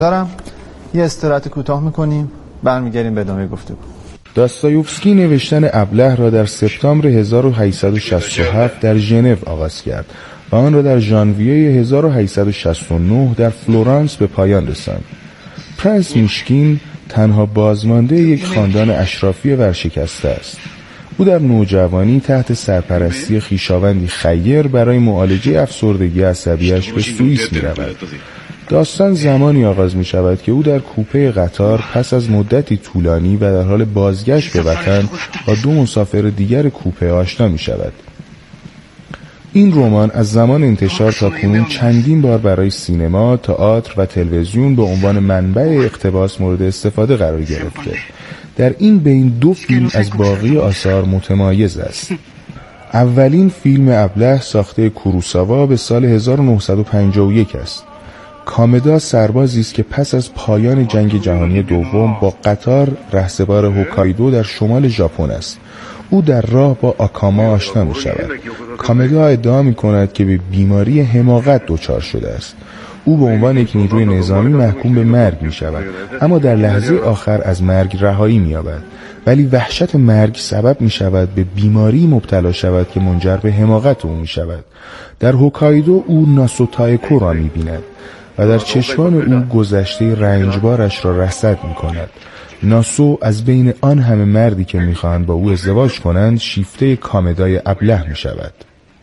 دارم یه استراحت کوتاه میکنیم، برمیگردیم به ادامه گفتگو. داستایوفسکی نوشتن ابله را در سپتامبر 1867 در ژنو آغاز کرد و آن را در ژانویه 1869 در فلورانس به پایان رساند. پرنس میشکین تنها بازمانده یک خاندان اشرافی ورشکسته است. او در نوجوانی تحت سرپرستی خویشاوندی خیر برای معالجه افسردگی عصبیش به سوئیس می‌رود. داستان زمانی آغاز می شود که او در کوپه قطار پس از مدتی طولانی و در حال بازگشت به وطن با دو مسافر دیگر کوپه آشنا می شود. این رمان از زمان انتشار تا کنون چندین بار برای سینما، تئاتر و تلویزیون به عنوان منبع اقتباس مورد استفاده قرار گرفته. در این بین دو فیلم از باقی آثار متمایز است. اولین فیلم ابله ساخته کوروساوا به سال 1951 است. کامدا سربازی است که پس از پایان جنگ جهانی دوم با قطار رهسپار هوکایدو در شمال ژاپن است. او در راه با آکاما آشنا می شود. کامدا ادعا می کند که به بیماری حماقت دچار شده است. او به عنوان یک نیروی نظامی محکوم به مرگ می شود، اما در لحظه آخر از مرگ رهایی می یابد. ولی وحشت مرگ سبب می شود به بیماری مبتلا شود که منجر به حماقت او می شود. در هوکایدو او ناسوتایکو را می بیند و در چشمان او گذشته رنجبارش را رصد می کند. ناسو از بین آن همه مردی که می خواهند با او ازدواج کنند شیفته کامدای ابله می شود.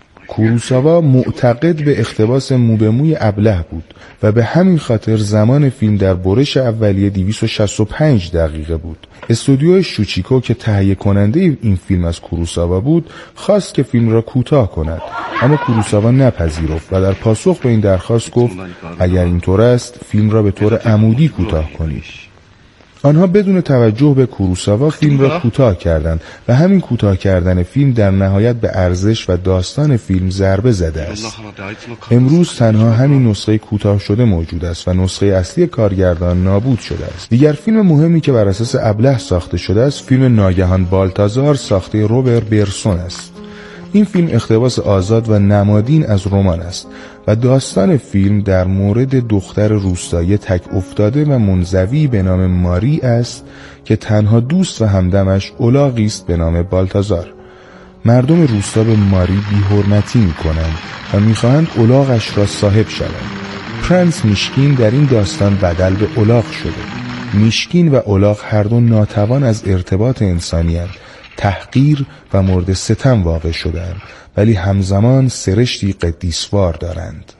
کوروساوا معتقد به اقتباس مو به موی ابله بود و به همین خاطر زمان فیلم در برش اولیه 265 دقیقه بود. استودیو شوچیکو که تهیه کننده این فیلم از کوروساوا بود خواست که فیلم را کوتاه کند، اما کوروساوا نپذیرفت و در پاسخ به این درخواست گفت اگر اینطور است فیلم را به طور عمودی کوتاه کنید. آنها بدون توجه به کوروساوا فیلم را کوتاه کردند و همین کوتاه کردن فیلم در نهایت به ارزش و داستان فیلم ضربه زده است. امروز تنها همین نسخه کوتاه شده موجود است و نسخه اصلی کارگردان نابود شده است. دیگر فیلم مهمی که بر اساس ابله ساخته شده است فیلم ناگهان بالتازار ساخته روبر برسون است. این فیلم اقتباس آزاد و نمادین از رمان است و داستان فیلم در مورد دختر روستایی تک افتاده و منزوی به نام ماری است که تنها دوست و همدمش الاغی است به نام بالتازار. مردم روستا به ماری بی‌حرمتی می‌کنند و می‌خواهند الاغش را صاحب شوند. پرنس میشکین در این داستان بدل به الاغ شده. میشکین و الاغ هر دو ناتوان از ارتباط انسانی‌اند، تحقیر و مورد ستم واقع شدند، ولی همزمان سرشتی قدیسوار دارند.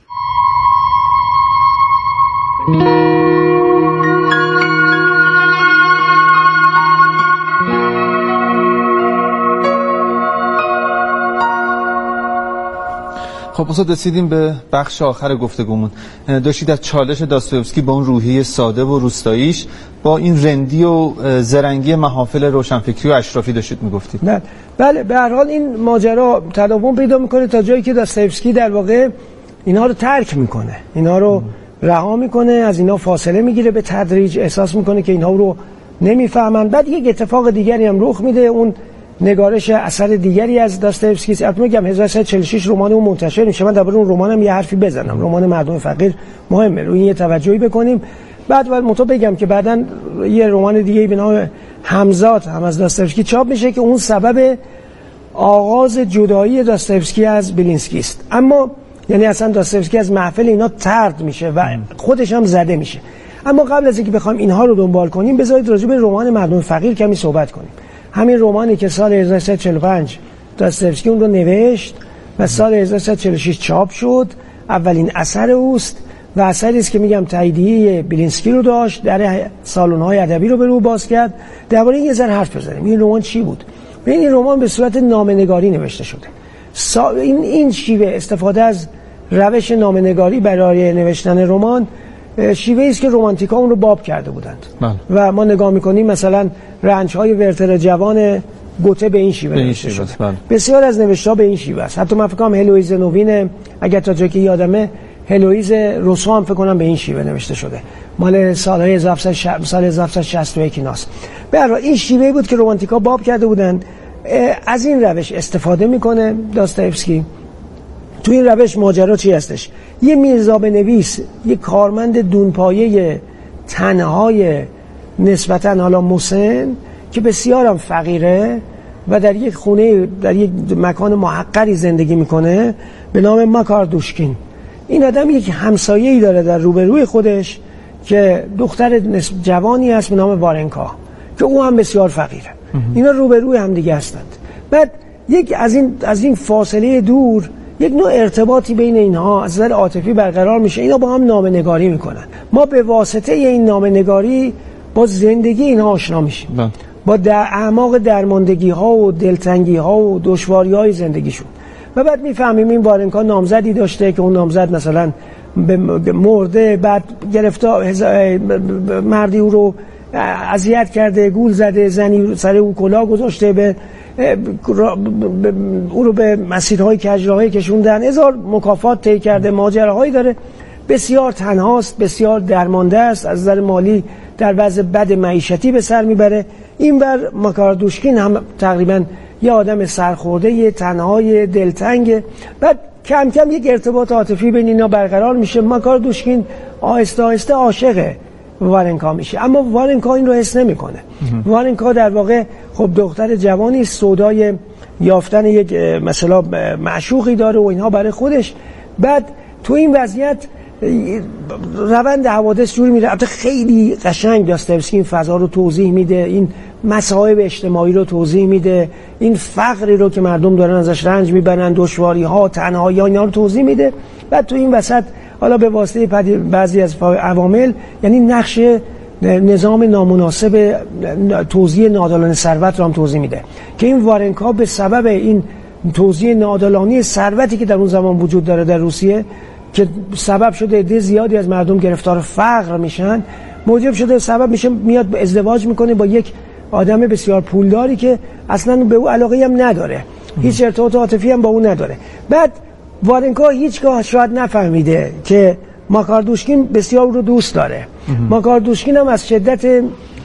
خب اصلا رسیدیم به بخش آخر گفتگومون. داشتید از چالش داستایوفسکی با اون روحیه ساده و روستاییش با این رندی و زرنگی محافل روشنفکری و اشرافی داشتید میگفتید. بله به هر حال این ماجرا تداوم پیدا میکنه تا جایی که داستایوفسکی در واقع اینها رو ترک میکنه، اینها رو رها میکنه، از اینها فاصله میگیره، به تدریج احساس میکنه که اینها رو نمیفهمن. بعد یک اتفاق دیگری هم رخ میده، اون نگارش اثر دیگری از داستایوفسکی است. البته میگم 1346 رمان اون منتشر میشه. من درباره اون رمانم یه حرفی بزنم. رمان مردم فقیر مهمه، روی این یه توجهی بکنیم. بعد بگم که بعداً یه رمان دیگه به نام همزاد هم از داستایوفسکی چاپ میشه که اون سبب آغاز جدایی داستایوفسکی از بیلینسکی است. اما یعنی اصلا داستایوفسکی از محفل اینا طرد میشه و خودش هم زده میشه. اما قبل از اینکه بخوایم اینها رو دنبال کنیم بذارید راجع به رمان مردم فقیر کمی صحبت کنیم. همین رمانی که سال 1345 داستایوفسکی اون رو نوشت و سال 1346 چاپ شد، اولین اثر اوست و اثری است که میگم تاییدیه بیلینسکی رو داشت، در سالن‌های ادبی رو به رو باز کرد. درباره این یه ذره حرف بزنیم. این رمان چی بود؟ این رمان به صورت نامه‌نگاری نوشته شده. این شیوه استفاده از روش نامه‌نگاری برای نوشتن رمان شیوهی است که رمانتیکا اون رو باب کرده بودند و ما نگاه می‌کنیم مثلا رنج‌های ورتر جوان گوته به این شیوه نوشته شده. بسیار از نوشته‌ها به این شیوه است. حتی من فکر کنم هلوئیز نوین اگر تا جایی که یادمه هلوئیز روسو هم فکر کنم به این شیوه نوشته شده. مال سال 1761 ایناست. به هر حال این شیوهی بود که رمانتیکا باب کرده بودند. از این روش استفاده میکنه داستایوفسکی تو این روش ماجرا چی هستش؟ یه میرزابه نویس، یه کارمند دونپایه تنهای نسبتاً حالا مسن که بسیارم فقیره و در یک خونه، در یک مکان محقری زندگی میکنه به نام ماکاردوشکین. این آدم یک همسایه‌ای داره در روبروی خودش که دختر جوانی هست به نام وارنکا که او هم بسیار فقیره. اینا روبروی هم دیگه هستند. بعد یک از این فاصله دور یک نوع ارتباطی بین اینها از نظر عاطفی برقرار میشه. اینا با هم نامه‌نگاری میکنن. ما به واسطه این نامه‌نگاری با زندگی اینها آشنا میشیم، با اعماق درماندگی ها و دلتنگی ها و دشواری های زندگیشون. و بعد میفهمیم این وارنکا نامزدی داشته که اون نامزد مثلا مرده، بعد گرفتار مردی او رو اذیت کرده، گول زده، زنی سر او کلاه گذاشته، او رو به مسیرهای کجراهی کشوندن، هزار مکافات طی کرده، ماجراهایی داره، بسیار تنهاست، بسیار درمانده است، از نظر مالی در وضع بد معیشتی به سر میبره. این بر ماکاردوشکین هم تقریبا یه آدم سرخورده، یه تنهای دلتنگ. بعد کم کم یک ارتباط عاطفی بین اینا برقرار میشه. ماکاردوشکین آهسته آهسته عاشق وارنکا میشه، اما وارنکا این رو حس نمیکنه. وارنکا در واقع خب دختر جوانی سودای یافتن یک مثلا معشوقی داره و اینها برای خودش. بعد تو این وضعیت روند حوادث جوری میره. البته خیلی قشنگ داستایوفسکی این فضا رو توضیح میده، این مصائب اجتماعی رو توضیح میده، این فقری رو که مردم دارن ازش رنج میبرن، دشواری ها، تنهایی ها، اینا رو توضیح میده. بعد تو این وسط حالا به واسطه بعضی از عوامل، یعنی نقش نظام نامناسب توزیع ناعادلانه ثروت رو هم توضیح میده که این وارنکا به سبب این توزیع ناعادلانه ثروتی که در اون زمان وجود داره در روسیه، که سبب شده عده زیادی از مردم گرفتار فقر میشن، موجب شده سبب میشه میاد ازدواج میکنه با یک آدم بسیار پولداری که اصلا به او علاقه هم نداره، هیچ ارتباط عاطفی هم با اون نداره. بعد وارنکا هیچگاه شاید نفهمیده که ماکاردوشکین بسیار او رو دوست داره. ماکاردوشکین هم از شدت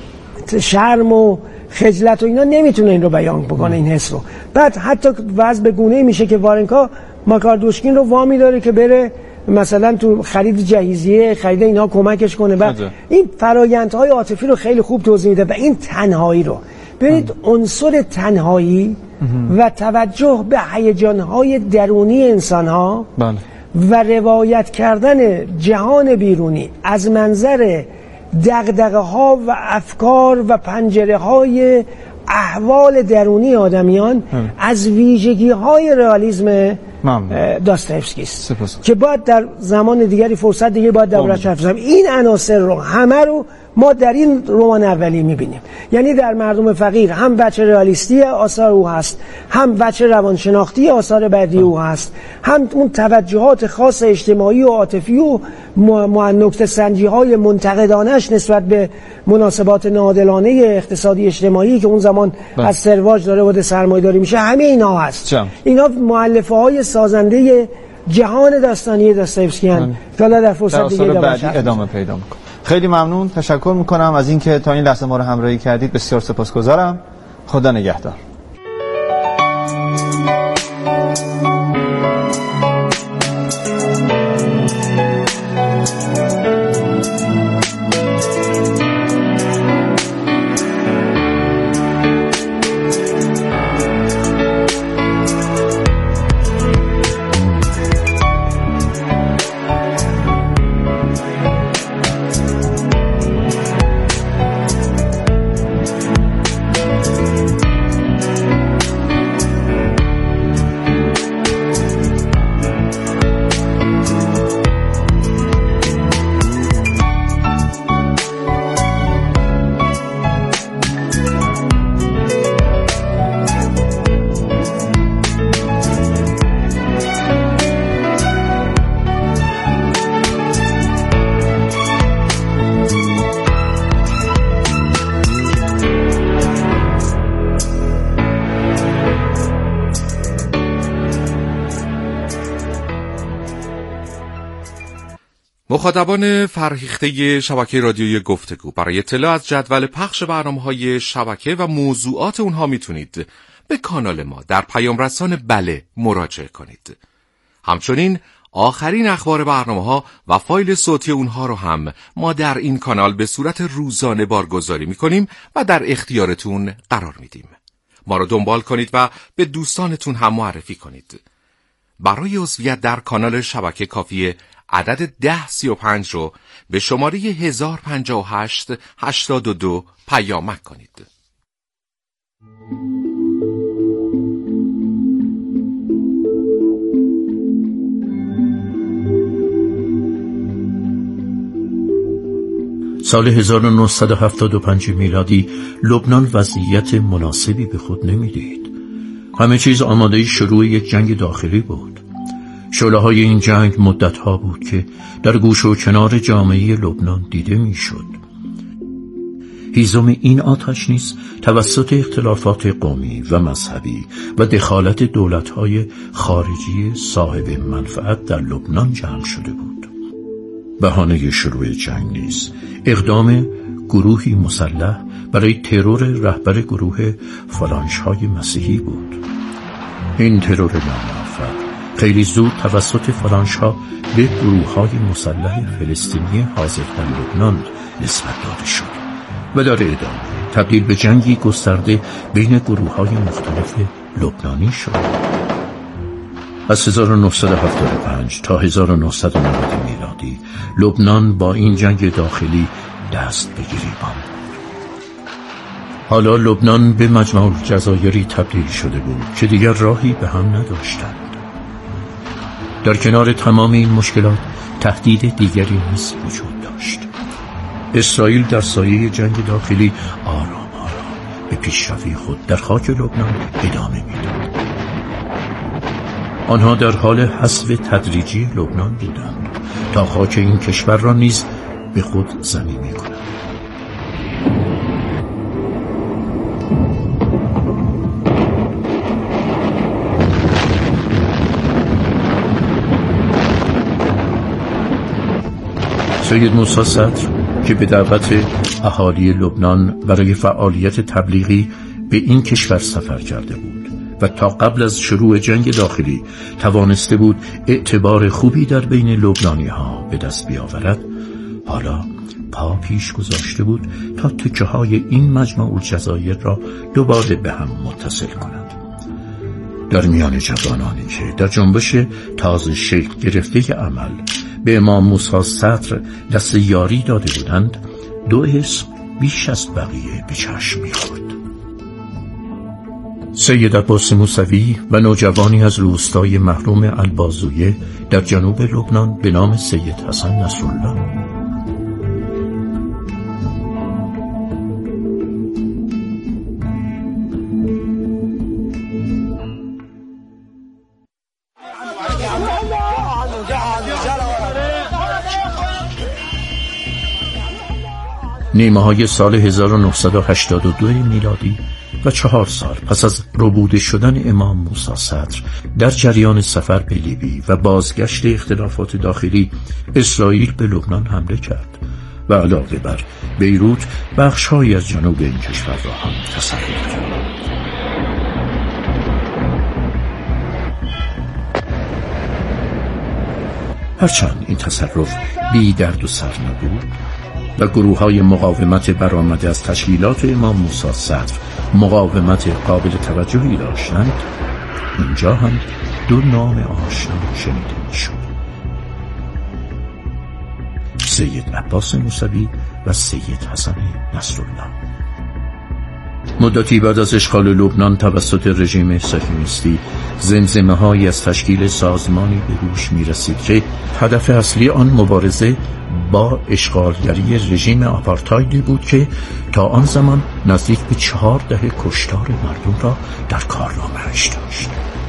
شرم و خجلت و اینا نمیتونه این رو بیان بکنه، این حس رو. بعد حتی وضع به گونه‌ای میشه که وارنکا ماکاردوشکین رو وامی داره که بره مثلا تو خرید جهیزیه، خرید اینا کمکش کنه. و این فرآیندهای عاطفی رو خیلی خوب توضیح میده. و این تنهایی رو ببینید، عنصر تنهایی و توجه به هیجانهای درونی انسان‌ها و روایت کردن جهان بیرونی از منظر دغدغه‌ها و افکار و پنجره‌های احوال درونی آدمیان از ویژگی‌های رئالیسم داستایوفسکی است که باید در زمان دیگری فرصت دیگه باید دربارش حرف بزنیم. این عناصر رو همه رو ما در این رمان اولی می‌بینیم. یعنی در مردم فقیر هم بچه رئالیستی آثار او هست، هم بچه روانشناختی آثار بعدی او هست، هم اون توجهات خاص اجتماعی و عاطفی و نکته سنجی‌های منتقدانش نسبت به مناسبات ناعادلانه اقتصادی اجتماعی که اون زمان از سرواج داره وارد سرمایه‌داری میشه. همه اینا هست. اینا مؤلفه‌های سازنده جهان داستانی داستایوفسکی هستند که حالا در فرصت دیگه ادامه پیدا می‌کنه. خیلی ممنون، تشکر میکنم از اینکه تا این لحظه ما رو همراهی کردید. بسیار سپاسگزارم. خدا نگهدار. مخاطبان فرهیخته شبکه رادیویی گفتگو، برای اطلاع از جدول پخش برنامه‌های شبکه و موضوعات اونها میتونید به کانال ما در پیام رسان بله مراجعه کنید. همچنین آخرین اخبار برنامه‌ها و فایل صوتی اونها رو هم ما در این کانال به صورت روزانه بارگذاری می‌کنیم و در اختیارتون قرار میدیم. ما رو دنبال کنید و به دوستانتون هم معرفی کنید. برای عضویت در کانال شبکه کافیه عدد 1035 رو به شماره 1058 82 پیامک کنید. سال 1975 میلادی لبنان وضعیت مناسبی به خود نمیدید. همه چیز آماده شروع یک جنگ داخلی بود. شعله‌های این جنگ مدت‌ها بود که در گوش و کنار جامعه لبنان دیده میشد. هیزم این آتش نیز توسط اختلافات قومی و مذهبی و دخالت دولت‌های خارجی صاحب منفعت در لبنان جمع شده بود. بهانه شروع جنگ نیز اقدام گروهی مسلح برای ترور رهبر گروه فالانژهای مسیحی بود. این ترور ناموفق خیلی زود توسط فالانژها به گروه‌های مسلح فلسطینی حاضر در لبنان نسبت داده شد و در ادامه تبدیل به جنگی گسترده بین گروه‌های مختلف لبنانی شد. از 1975 تا 1990 میلادی لبنان با این جنگ داخلی دست به گریبان بود. حالا لبنان به مجمع الجزایری تبدیل شده بود که دیگر راهی به هم نداشتند. در کنار تمام این مشکلات تهدید دیگری نیز وجود داشت. اسرائیل در سایه جنگ داخلی آرام به پیشروی خود در خاک لبنان ادامه می‌داد. آنها در حال حذف تدریجی لبنان بودند تا خاک این کشور را نیز به خود ضمیمه کنند. سید موسی صدر که به دعوت اهالی لبنان برای فعالیت تبلیغی به این کشور سفر کرده بود و تا قبل از شروع جنگ داخلی توانسته بود اعتبار خوبی در بین لبنانی ها به دست بیاورد، حالا پا پیش گذاشته بود تا تکه های این مجمع الجزایر را دوباره به هم متصل کند. در میان جوانانی که در جنبش تازه شکل گرفته عمل به امام موسی صدر دست یاری داده بودند، دو اسم بیش از بقیه به چشم می‌خورد. سید عباس موسوی و نوجوانی از روستای محروم البازویه در جنوب لبنان به نام سید حسن نصرالله. نیمه‌های سال 1982 میلادی و 4 سال پس از ربوده شدن امام موسی صدر در جریان سفر به لیبی و بازگشت اختلافات داخلی، اسرائیل به لبنان حمله کرد و علاوه بر بیروت بخش‌هایی از جنوب این کشور را هم تصرف کرد. هرچند این تصرف بی درد و سر نبود و گروه‌های مقاومت برآمده از تشکیلات امام موسی صدر مقاومت قابل توجهی داشتند، اینجا هم دو نام آشنا شنیده می‌شد: سید عباس موسوی و سید حسن نصرالله. مدتی بعد از اشغال لبنان توسط رژیم صهیونیستی، زمزمه‌هایی از تشکیل سازمانی به گوش می‌رسید که هدف اصلی آن مبارزه با اشغالگری رژیم آپارتایدی بود که تا آن زمان نزدیک به 4 دهه کشتار مردم را در کارنامه‌اش داشت.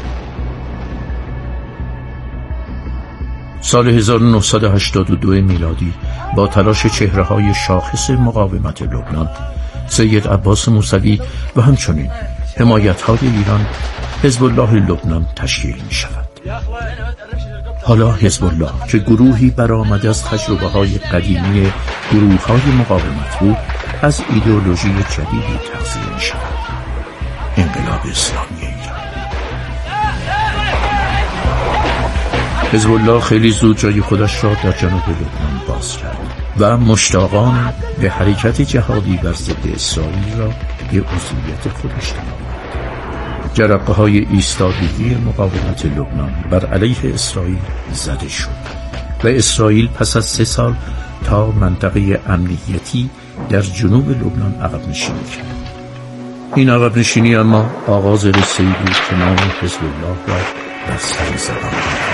سال 1982 میلادی با تلاش چهره‌های شاخص مقاومت لبنان، سید عباس موسوی و همچنین حمایت‌های ایران، حزب الله لبنان تشکیل می‌شود. حالا حزب الله که گروهی برآمده از تجربه‌های قدیمی گروه‌های مقاومت بود، از ایدئولوژی جدیدی تغذیه می‌شود: انقلاب اسلامی ایران. حزب الله خیلی زود جای خودش را در جنوب لبنان باز کرد و مشتاقان به حرکت جهادی بر ضد اسرائیل را به عضویت خودش درآورد. جرقه‌های ایستادگی مقاومت لبنان بر علیه اسرائیل زده شد و اسرائیل پس از 3 سال تا منطقه امنیتی در جنوب لبنان عقب نشینی کرد. این عقب نشینی اما آغاز رسیدگی بود که نام حزب الله را بر سر زبان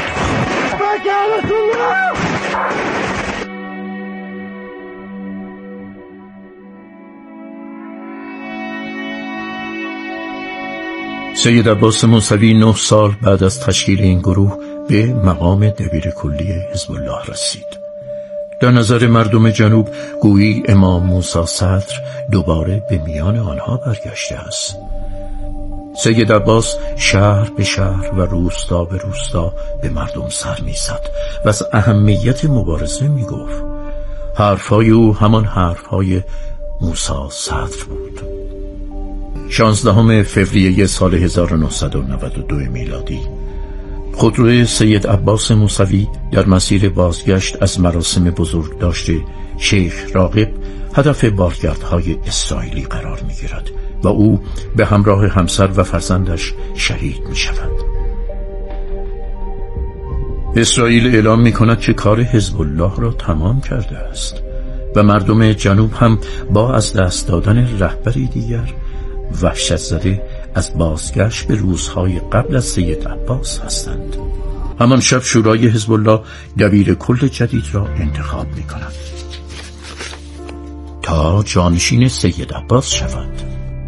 سید عباس موسوی 9 سال بعد از تشکیل این گروه به مقام دبیر کلی حزب الله رسید. در نظر مردم جنوب گویی امام موسی صدر دوباره به میان آنها برگشته است. سید عباس شهر به شهر و روستا به روستا به مردم سر می‌زد و از اهمیت مبارزه می‌گفت. حرف‌های او همان حرف‌های موسی صدر بود. 16 فوریه سال 1992 میلادی خودروی سید عباس موسوی در مسیر بازگشت از مراسم بزرگداشت شیخ راغب هدف بارگردهای اسرائیلی قرار می‌گیرد و او به همراه همسر و فرزندش شهید می‌شود. اسرائیل اعلام می‌کند که کار حزب الله را تمام کرده است و مردم جنوب هم با از دست دادن رهبری دیگر وحشت زده از بازگشت به روزهای قبل از سید عباس هستند. همان شب شورای حزب الله دبیر کل جدید را انتخاب می کند تا جانشین سید عباس شود.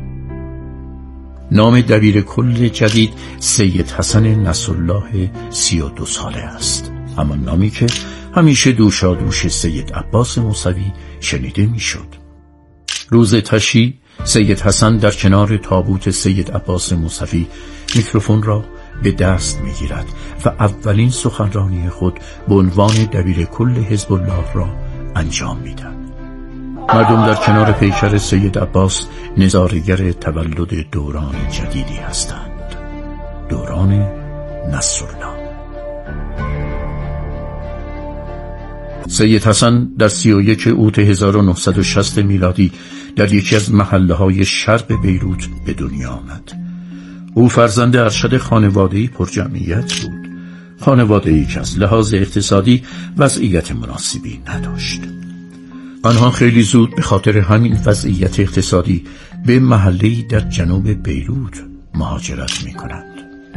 نام دبیر کل جدید سید حسن نصرالله 32 ساله است، همان نامی که همیشه دوشادوش سید عباس موسوی شنیده می شد. روز تشییع سید حسن در کنار تابوت سید عباس موسوی میکروفون را به دست میگیرد و اولین سخنرانی خود به عنوان دبیر کل حزب الله را انجام میدهد. مردم در کنار پیکر سید عباس نظاره‌گر تولد دوران جدیدی هستند، دوران نصرالله. سید حسن در 31 اوت 1960 میلادی در یکی از محله‌های شرق بیروت به دنیا آمد. او فرزند ارشد خانواده‌ای پرجمعیت بود، خانواده‌ای که از لحاظ اقتصادی وضعیت مناسبی نداشت. آنها خیلی زود به خاطر همین وضعیت اقتصادی به محله‌ای در جنوب بیروت مهاجرت می‌کنند.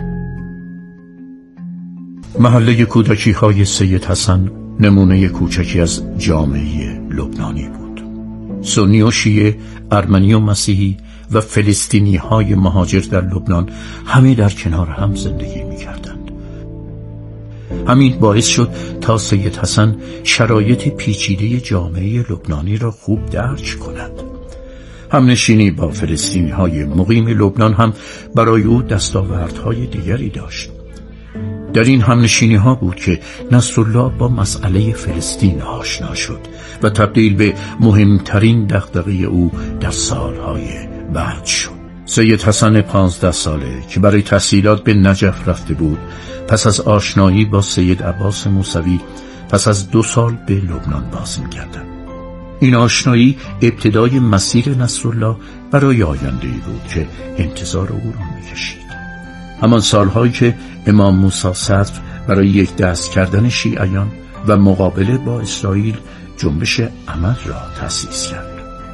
محله کودکی‌های سید حسن نمونه کوچکی از جامعه لبنانی بود. سنی و شیعه، ارمنی و مسیحی و فلسطینی های مهاجر در لبنان همه در کنار هم زندگی می کردند. همین باعث شد تا سید حسن شرایط پیچیده جامعه لبنانی را خوب درک کند. همنشینی با فلسطینی های مقیم لبنان هم برای او دستاوردهای دیگری داشت. در این همنشینی ها بود که نصرالله با مسئله فلسطین آشنا شد و تبدیل به مهمترین دغدغه او در سالهای بعد شد. سید حسن 15 ساله که برای تحصیلات به نجف رفته بود، پس از آشنایی با سید عباس موسوی پس از 2 سال به لبنان باز می‌گردد. این آشنایی ابتدای مسیر نصرالله برای آینده‌ای بود که انتظار او را می‌کشید. همان سالهایی که امام موسی صدر برای یک دست کردن شیعیان و مقابله با اسرائیل جنبش عمل را تأسیس کرد.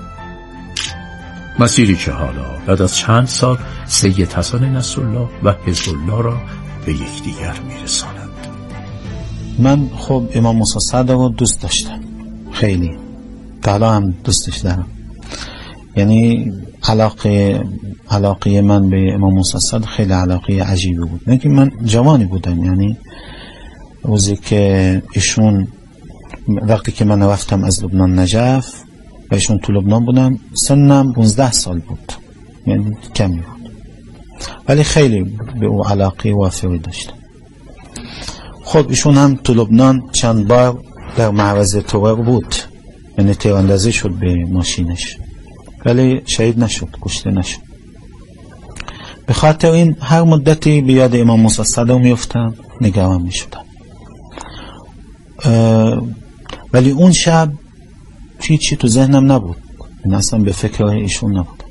مسیری که حالا بعد از چند سال سید حسن نصرالله و حزب الله را به یکدیگر میرساند. من خب امام موسی صدر رو دوست داشتم، خیلی تا حالا هم دوستش دارم. یعنی علاقه من به امام موسی صدر خیلی علاقه عجیبی بود. اینکه من جوانی بودم، یعنی روزی که ایشون، وقتی که من رفتم از لبنان نجف و ایشون تو لبنان بودن، سنم 15 سال بود، یعنی کمی بود، ولی خیلی به او علاقه وافری داشتم. خب ایشون هم تو لبنان چند بار در معرض ترور بود، یعنی تیراندازی شد به ماشینش، ولی شهید نشد، کشته نشد. به خاطر این هر مدتی به یاد امام موسی صدر میافتم، نگران میشدم. ولی اون شب چی تو ذهنم نبود، این اصلا به فکر ایشون نبود.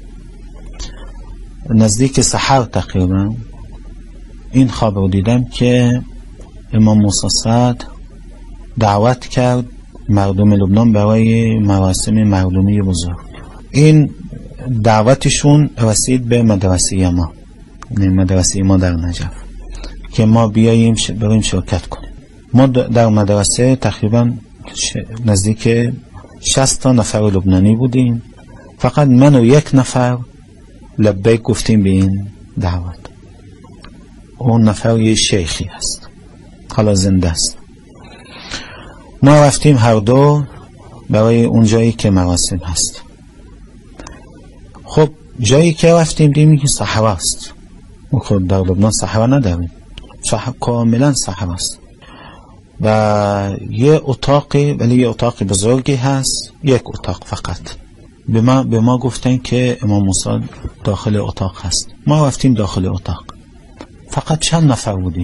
نزدیک سحر تقریبا این خواب رو دیدم که امام موسی صدر دعوت کرد مردم لبنان برای مراسم مردمی بزرگ. این دعوتشون رسید به مدرسه ما، مدرسه ما در نجف، که ما بیاییم بریم شرکت کنیم. ما در مدرسه تقریبا نزدیک 60 نفر لبنانی بودیم، فقط من و یک نفر لبیک گفتیم به این دعوت. اون نفر یه شیخی هست، حالا زنده است. ما رفتیم هر دو برای اون جایی که مراسم هست. خب جایی که رفتیم دیدیم که صحرا است. ما خود در لبنان صحرا نداریم، کاملا صحرا است و یه اتاقی، ولی یه اتاق بزرگی هست، یک اتاق فقط. به ما گفتن که امام موسی داخل اتاق هست. ما رفتیم داخل اتاق، فقط چند نفر بودیم.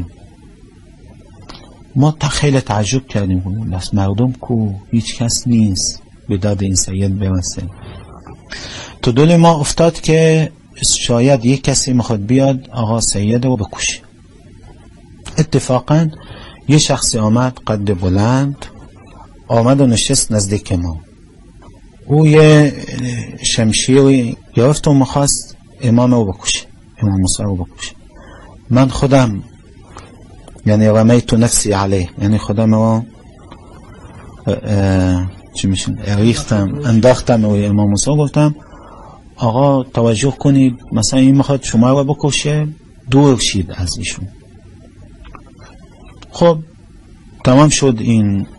ما خیلی تعجب کردیم، بس مردم کو، هیچ کس نیست به داد این سید برسه. تو دل ما افتاد که شاید یک کسی میخواد بیاد آقا سید رو بکشه. اتفاقا یه شخصی آمد، قد بلند، آمد و نشست نزدیک ما. او یه شمشیری گرفت و میخواست امام رو بکشه، امام موسی رو بکشه. من خودم یعنی رمیت نفسی علیه، یعنی خودم رو چی میشن ریختم، انداختم روی امام موسی، گفتم آقا توجه کنید، مثلا این میخواد شما رو بکشه، دور شید از ایشون. خب تمام شد این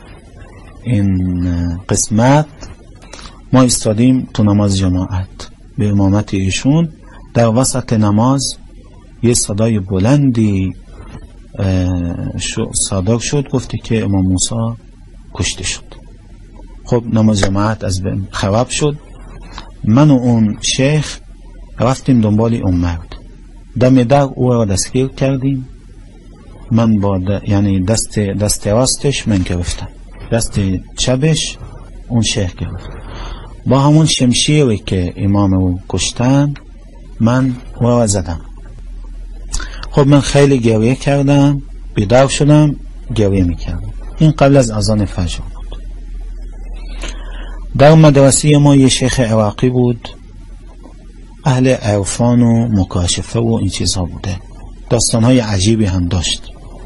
قسمت. ما استادیم تو نماز جماعت به امامت ایشون. در وسط نماز یه صدای بلندی صادر شد، گفتی که امام موسی کشته شد. خب نماز جماعت از بین خراب شد. من و اون شیخ رفتیم دنبال اون مرد. دم در او را دستگیر کردیم. من با یعنی دست راستش من گرفتم، دست چپش اون شیخ گرفت. با همون شمشیری که امام رو کشتن من او را زدم. خب من خیلی گریه کردم، بیدار شدم، گریه میکردم. این قبل از اذان فجر بود. در مدرسه ما یه شیخ عراقی بود، اهل عرفان و مکاشفه و این چیزها بوده، داستانهای عجیبی هم داشت.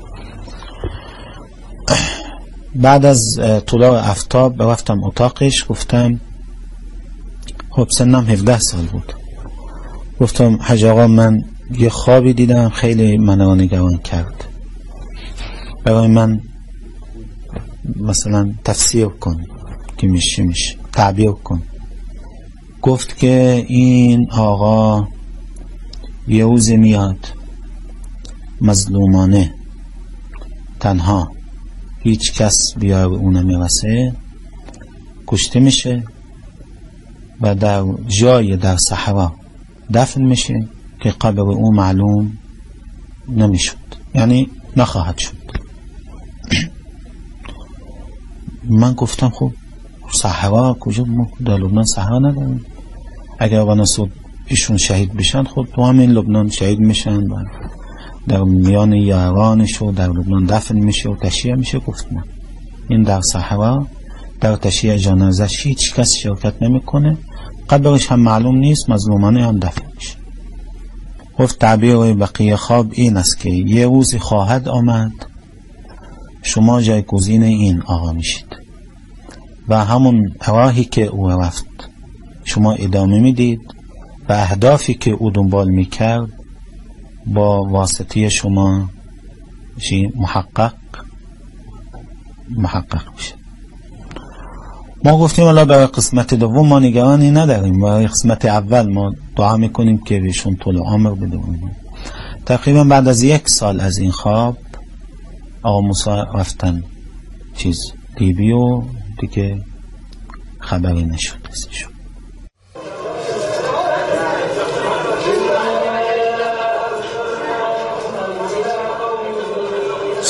بعد از طلوع آفتاب رفتم اتاقش، گفتم خب سنم 17 سال بود، گفتم حاج آقا من یه خوابی دیدم خیلی منو نگران کرد، برای من مثلا تفسیر کن که میشه تعبیر کن. گفت که این آقا یه روز میاد مظلومانه، تنها، هیچ کس بیار اون میرسه، کشته میشه و در جای در صحرا دفن میشه که قبر او معلوم نمیشد، یعنی نخواهد شد. من گفتم خب صحرا کجا؟ ما در لبنان صحرا نداریم. اگر آقا ایشون شهید بشن خب تو همین لبنان شهید میشن و در میان یارانش و در لبنان دفن میشه و تشییع میشه. گفت نه، این در صحرا در تشییع جنازش هیچ کس شرکت نمیکنه، قبرش هم معلوم نیست، مظلومانه هم دفن میشه. گفت تعبیر بقیه خواب این است که یه روزی خواهد آمد شما جایگزین این آقا میشید و همون راهی که او رفت شما ادامه میدید و اهدافی که او دنبال میکرد با واسطه شما محقق میشه. ما گفتیم الله برای قسمت دوم ما نگرانی نداریم، برای قسمت اول ما دعا میکنیم که بهشون طول عمر بدونیم. تقریبا بعد از 1 سال از این خواب آقا موسی رفتن لیبی و دیگه خبری نشد ازشون.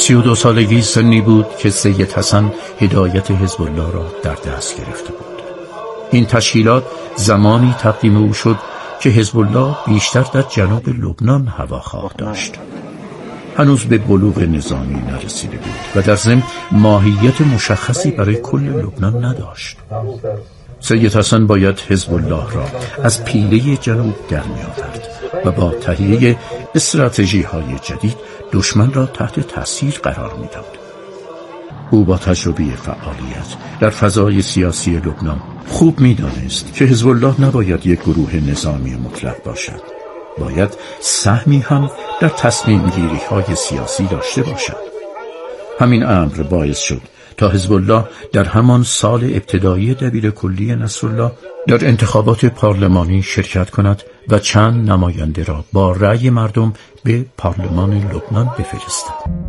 32 سالگی سنی بود که سید حسن هدایت حزب الله را در دست گرفته بود. این تشکیلات زمانی تقدیم او شد که حزب الله بیشتر در جنوب لبنان هواخواه داشت. هنوز به بلوغ نظامی نرسیده بود و در ضمن ماهیت مشخصی برای کل لبنان نداشت. سید حسن باید حزب الله را از پیله جنوب در می آورد و با تهیه استراتژی‌های جدید دشمن را تحت تاثیر قرار می داد. او با تجربه فعالیت در فضای سیاسی لبنان خوب می دانست که حزب الله نباید یک گروه نظامی مطلق باشد. باید سهمی هم در تصمیم گیری های سیاسی داشته باشد. همین امر باعث شد تا حزب الله در همان سال ابتدایی دبیرکلی نصرالله در انتخابات پارلمانی شرکت کند و چند نماینده را با رأی مردم به پارلمان لبنان بفرستد.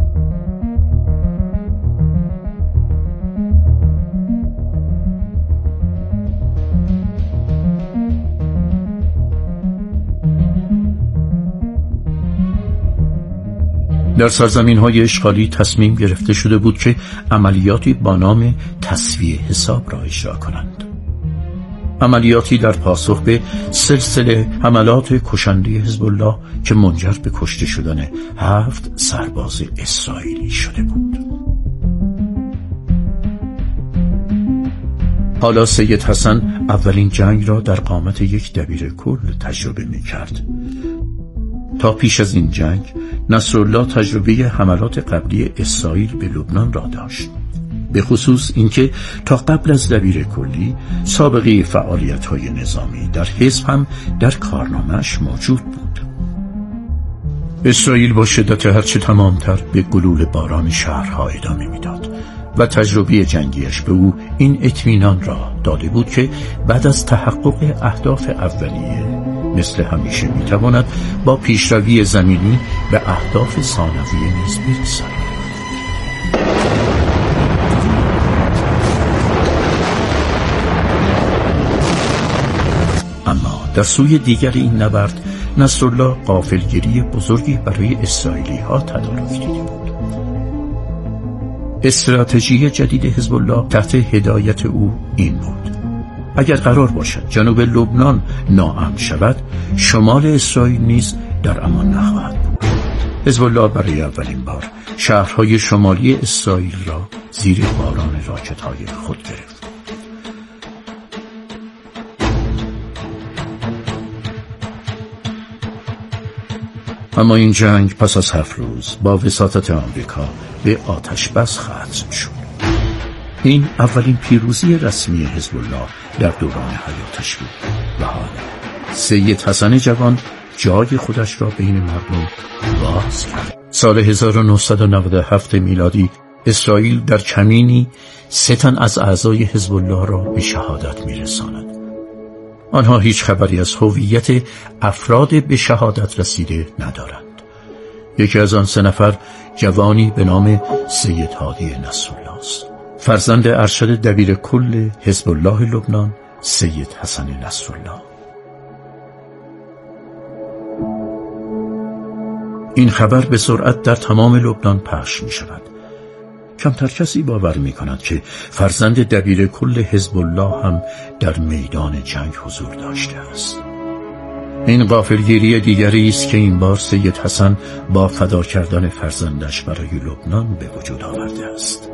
در سرزمین‌های اشغالی تصمیم گرفته شده بود که عملیاتی با نام تسویه حساب را اجرا کنند. عملیاتی در پاسخ به سلسله حملات کشنده حزب الله که منجر به کشته شدن 7 سرباز اسرائیلی شده بود. حالا سید حسن اولین جنگ را در قامت یک دبیرکل تجربه می‌کرد. تا پیش از این جنگ نصرالله تجربه حملات قبلی اسرائیل به لبنان را داشت، به خصوص اینکه تا قبل از دبیرکلی سابقه فعالیت‌های نظامی در حزب هم در کارنامه‌اش موجود بود. اسرائیل با شدت هرچه تمامتر به گلوله باران شهرها ادامه میداد و تجربه جنگیش به او این اطمینان را داده بود که بعد از تحقق اهداف اولیه مثل همیشه میتواند با پیشروی زمینی به اهداف ثانویه نیز برسد. اما در سوی دیگر این نبرد نصرالله غافلگیری بزرگی برای اسرائیلی ها تدارک دیده بود. استراتژی جدید حزب الله تحت هدایت او این بود: اگر قرار باشد جنوب لبنان ناامن شود، شمال اسرائیل نیز در امان نخواهد بود. حزب الله برای اولین بار شهرهای شمالی اسرائیل را زیر باران راکت‌های خود گرفت. اما این جنگ پس از 7 روز با وساطت آمریکا به آتش بس ختم شد. این اولین پیروزی رسمی حزب الله در دوران حیاتش بود و حالا سید حسن جوان جای خودش را بین مردم باز کرد. سال 1997 میلادی اسرائیل در کمینی 3 تن از اعضای حزب الله را به شهادت میرساند. آنها هیچ خبری از هویت افراد به شهادت رسیده ندارند. یکی از آن 3 نفر جوانی به نام سید هادی نصرالله است، فرزند ارشد دبیرکل حزب الله لبنان سید حسن نصرالله. این خبر به سرعت در تمام لبنان پخش می شود. کمتر کسی باور می کند که فرزند دبیرکل حزب الله هم در میدان جنگ حضور داشته است. این غافلگیری دیگری است که این بار سید حسن با فدا کردن فرزندش برای لبنان به وجود آورده است.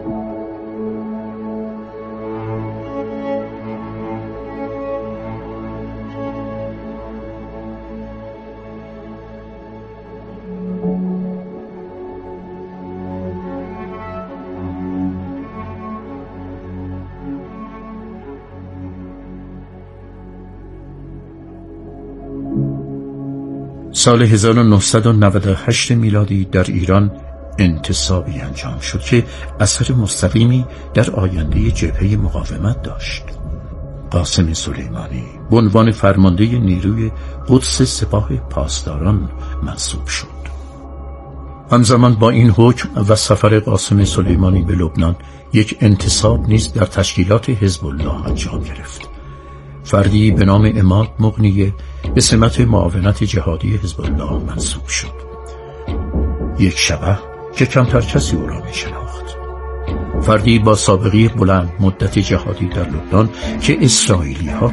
سال 1998 میلادی در ایران انتصابی انجام شد که اثر مستقیمی در آینده جبهه مقاومت داشت. قاسم سلیمانی به عنوان فرمانده نیروی قدس سپاه پاسداران منصوب شد. همزمان با این حکم و سفر قاسم سلیمانی به لبنان یک انتصاب نیز در تشکیلات حزب الله انجام گرفت. فردی به نام عماد مغنیه به سمت معاونت جهادی حزب الله منصوب شد. یک شبه که کمتر کسی او را می شناخت. فردی با سابقه بلند مدت جهادی در لبنان که اسرائیلی ها